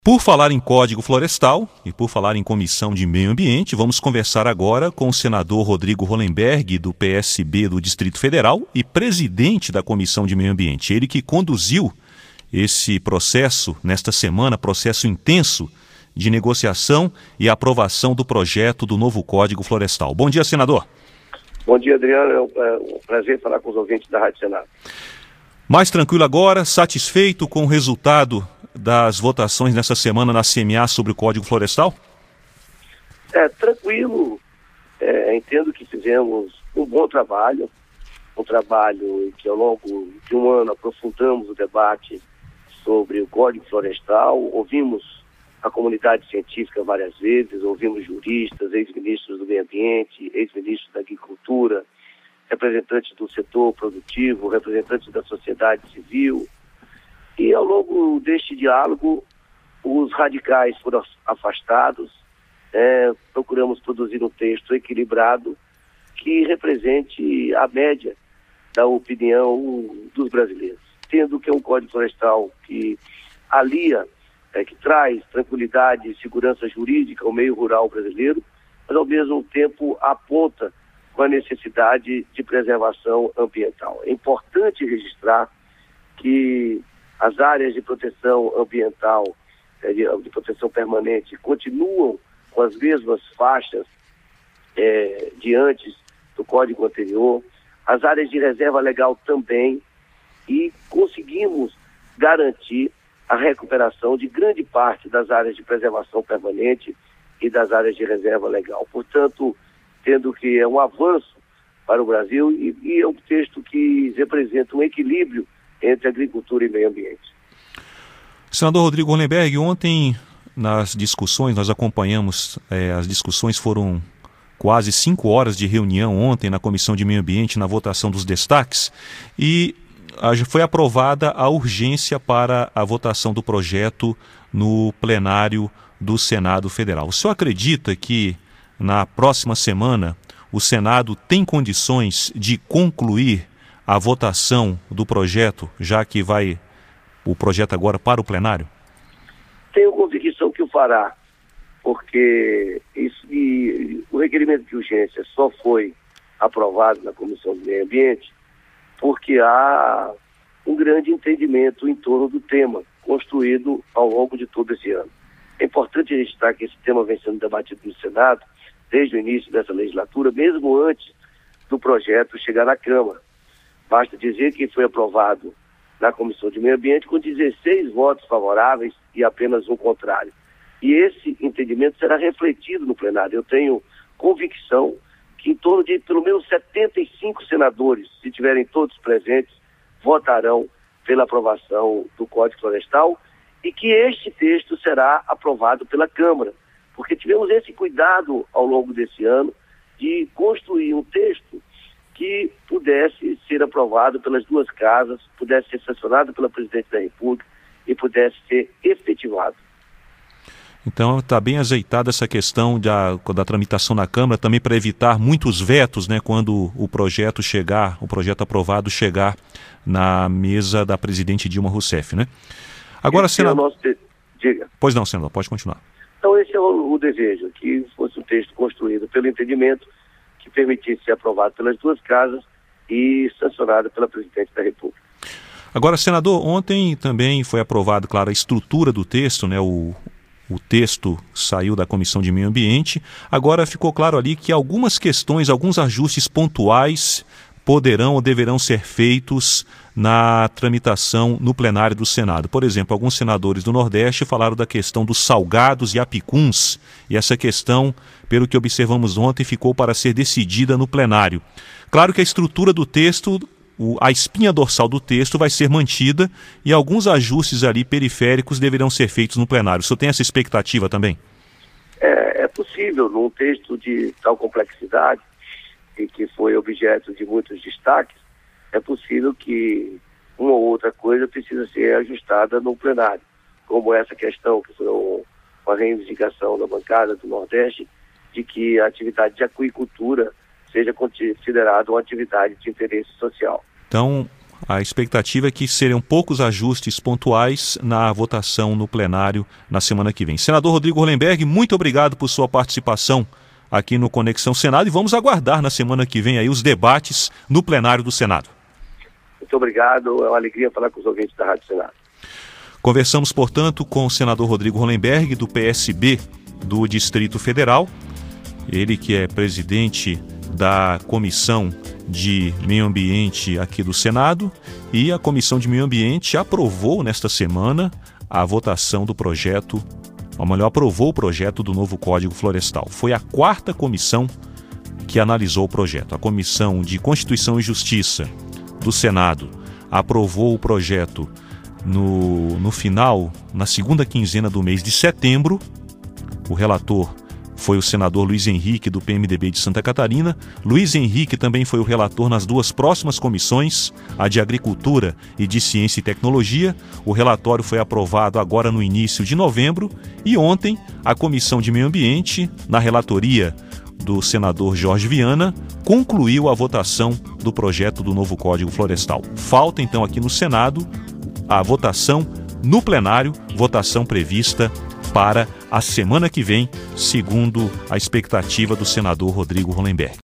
Por falar em Código Florestal e por falar em Comissão de Meio Ambiente, vamos conversar agora com o senador Rodrigo Hollenberg, do PSB do Distrito Federal e presidente da Comissão de Meio Ambiente. Ele que conduziu esse processo nesta semana, processo intenso de negociação e aprovação do projeto do novo Código Florestal. Bom dia, senador. Bom dia, Adriano. É um prazer falar com os ouvintes da Rádio Senado. Mais tranquilo agora, satisfeito com o resultado das votações nessa semana na CMA sobre o Código Florestal? Tranquilo. Entendo que fizemos um bom trabalho, que ao longo de um ano aprofundamos o debate sobre o Código Florestal, ouvimos a comunidade científica várias vezes, ouvimos juristas, ex-ministros do Meio Ambiente, ex-ministros da Agricultura, representantes do setor produtivo, representantes da sociedade civil. E ao longo deste diálogo, os radicais foram afastados, procuramos produzir um texto equilibrado que represente a média da opinião dos brasileiros. Tendo que é um Código Florestal que alia, que traz tranquilidade e segurança jurídica ao meio rural brasileiro, mas ao mesmo tempo aponta com a necessidade de preservação ambiental. É importante registrar que as áreas de proteção ambiental, de proteção permanente, continuam com as mesmas faixas de antes do Código anterior, as áreas de reserva legal também, e conseguimos garantir a recuperação de grande parte das áreas de preservação permanente e das áreas de reserva legal. Portanto, tendo que é um avanço para o Brasil e é um texto que representa um equilíbrio entre agricultura e meio ambiente. Senador Rodrigo Hollenberg, ontem nas discussões, nós acompanhamos, as discussões foram quase 5 horas de reunião ontem na Comissão de Meio Ambiente, na votação dos destaques, e foi aprovada a urgência para a votação do projeto no plenário do Senado Federal. O senhor acredita que na próxima semana o Senado tem condições de concluir a votação do projeto, já que vai o projeto agora para o plenário? Tenho convicção que o fará, porque o requerimento de urgência só foi aprovado na Comissão do Meio Ambiente porque há um grande entendimento em torno do tema construído ao longo de todo esse ano. É importante registrar que esse tema vem sendo debatido no Senado desde o início dessa legislatura, mesmo antes do projeto chegar à Câmara. Basta dizer que foi aprovado na Comissão de Meio Ambiente com 16 votos favoráveis e apenas um contrário. E esse entendimento será refletido no plenário. Eu tenho convicção que em torno de pelo menos 75 senadores, se tiverem todos presentes, votarão pela aprovação do Código Florestal e que este texto será aprovado pela Câmara, porque tivemos esse cuidado ao longo desse ano de construir um texto que pudesse ser aprovado pelas duas casas, pudesse ser sancionado pela Presidente da República e pudesse ser efetivado. Então está bem azeitada essa questão da tramitação na Câmara, também para evitar muitos vetos, né, quando o projeto aprovado chegar na mesa da presidente Dilma Rousseff, né? Agora, senador... Diga. Pois não, senador, pode continuar. Então esse é o desejo, que fosse um texto construído pelo entendimento, que permitisse ser aprovado pelas duas casas e sancionado pela Presidente da República. Agora, senador, ontem também foi aprovado, claro, a estrutura do texto, né? O texto saiu da Comissão de Meio Ambiente. Agora ficou claro ali que algumas questões, alguns ajustes pontuais poderão ou deverão ser feitos na tramitação no plenário do Senado. Por exemplo, alguns senadores do Nordeste falaram da questão dos salgados e apicuns, e essa questão, pelo que observamos ontem, ficou para ser decidida no plenário. Claro que a estrutura do texto, a espinha dorsal do texto vai ser mantida e alguns ajustes ali periféricos deverão ser feitos no plenário. O senhor tem essa expectativa também? É possível, num texto de tal complexidade e que foi objeto de muitos destaques, é possível que uma ou outra coisa precisa ser ajustada no plenário, como essa questão que foi uma reivindicação da bancada do Nordeste de que a atividade de aquicultura seja considerada uma atividade de interesse social. Então, a expectativa é que serão poucos ajustes pontuais na votação no plenário na semana que vem. Senador Rodrigo Hollenberg, muito obrigado por sua participação aqui no Conexão Senado e vamos aguardar na semana que vem aí os debates no plenário do Senado. Muito obrigado, é uma alegria falar com os ouvintes da Rádio Senado. Conversamos, portanto, com o senador Rodrigo Hollenberg, do PSB do Distrito Federal, ele que é presidente da Comissão de Meio Ambiente aqui do Senado, e a Comissão de Meio Ambiente aprovou nesta semana a votação do projeto, ou melhor, aprovou o projeto do novo Código Florestal. Foi a 4ª comissão que analisou o projeto. A Comissão de Constituição e Justiça do Senado aprovou o projeto no final, na segunda quinzena do mês de setembro. O relator foi o senador Luiz Henrique, do PMDB de Santa Catarina. Luiz Henrique também foi o relator nas 2 próximas comissões, a de Agricultura e de Ciência e Tecnologia. O relatório foi aprovado agora no início de novembro e ontem a Comissão de Meio Ambiente, na relatoria do senador Jorge Viana, concluiu a votação do projeto do novo Código Florestal. Falta então aqui no Senado a votação no plenário, votação prevista para a semana que vem, segundo a expectativa do senador Rodrigo Hollenberg.